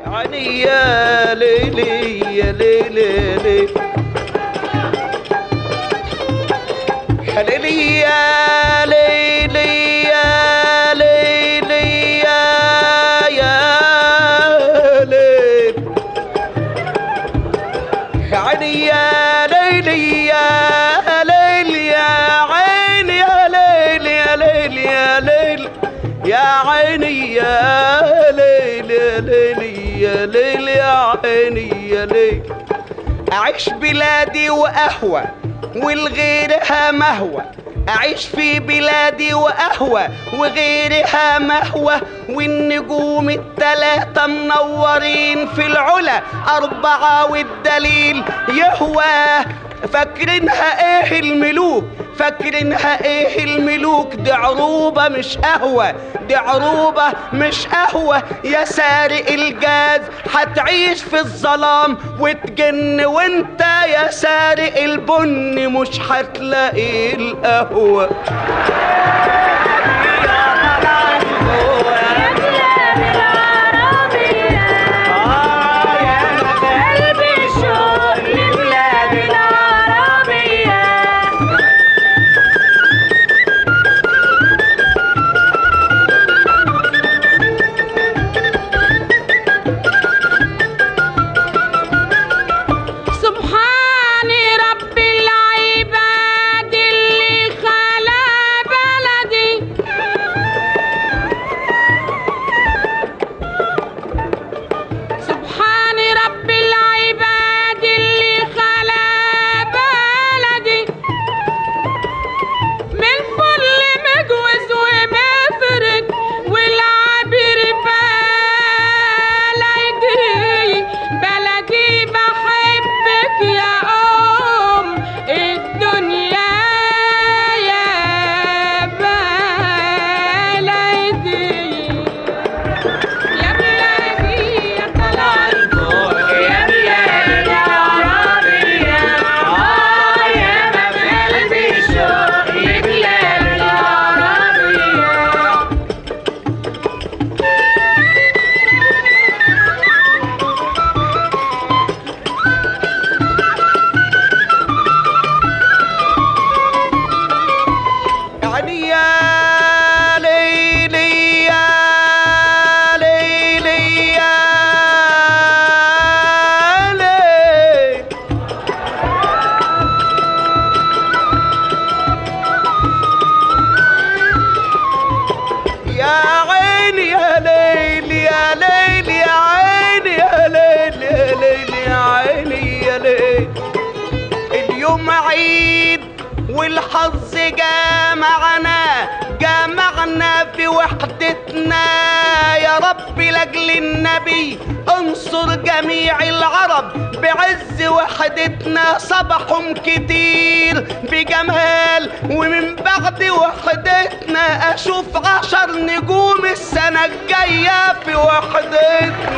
عيني يا ليلي يا ليلي ليلي يا ليلي يا ليلي يا ليلي يا ليل عيني يا ليلي يا ليل يا عيني يا ليل يا ليل يا ليل يا عيني يا ليل يا ليل يا ليل يا عيني يا ليل أعيش بلادي وأهوى والغيرها مهوى أعيش في بلادي وأهوى وغيرها مهوى والنجوم التلاتة منورين في العلا أربعة والدليل يهوى فاكرينها ايه الملوك فاكرينها ايه الملوك دي عروبة مش قهوة دي عروبة مش قهوة يا سارق الجاز هتعيش في الظلام وتجن وانت يا سارق البن مش هتلاقي القهوة اليوم عيد والحظ جامعنا في وحدتنا يا رب لاجل النبي انصر جميع العرب بعز وحدتنا صبحهم كتير بجمال ومن بعد وحدتنا اشوف 10 نجوم السنة الجاية في وحدتنا